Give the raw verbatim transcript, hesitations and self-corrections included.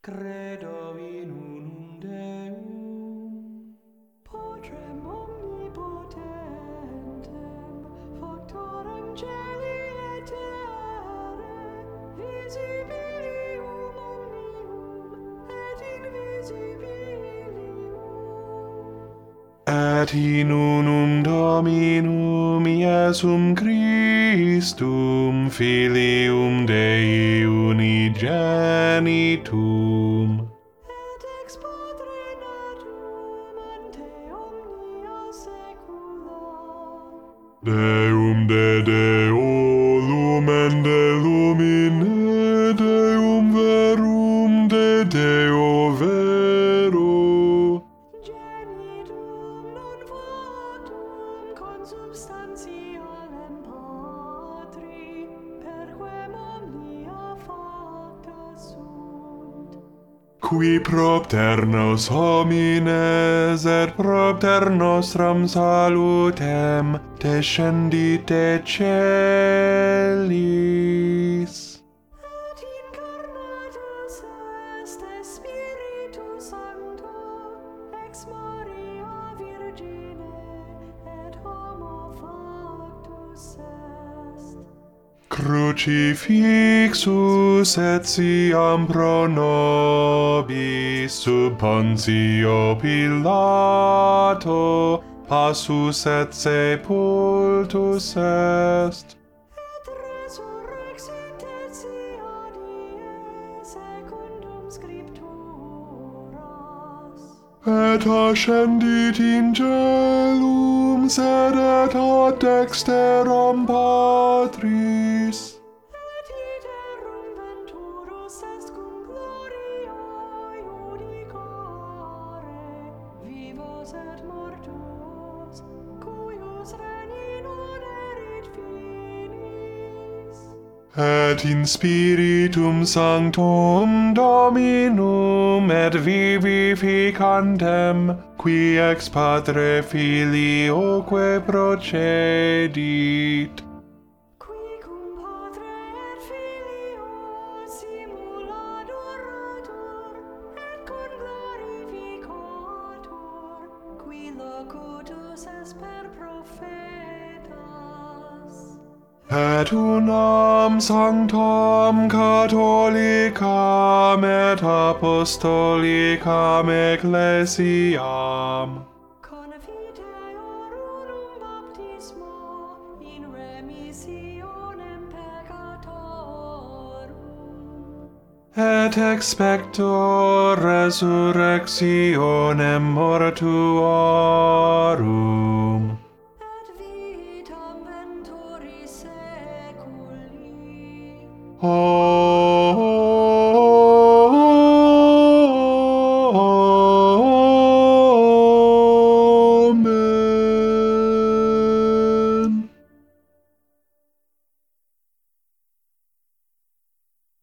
Credo in unum Deum, Patrem omnipotentem, factorem celi et terrae, visibilium omnium et invisibilium. et in unum Dominum Iesum Christum, Filium Dei unigenitum, Et ex Patre natum ante omnia saecula. Deum de Deo lumen de lumine, Deum verum de Deo vero, Genitum non factum consubstantialem Patri, perquem omnia facta sunt. qui propter nos homines et propter nostram salutem descendit de celis. Et incarnatus est Spiritus Sancto ex Maria Virgine, et homo factus est. Crucifixus etiam pro nobis sub Pontio Pilato passus et sepultus est. Et resurrexit tertia die secundum scripturas. Et ascendit in celum, sedet ad dexteram Patris. Et iterum venturus est cum gloria judicare vivos et mortuos, cuius regni non erit finis. Et in Spiritum Sanctum Dominum et vivificantem, qui ex Patre Filioque procedit, Qui cum Patre et Filio simul adoratur et conglorificatur, qui locutus est per prophetas. et unam sanctam catholicam et apostolicam ecclesiam Confiteorum baptismo in remissionem peccatorum. et expecto resurrectionem mortuorum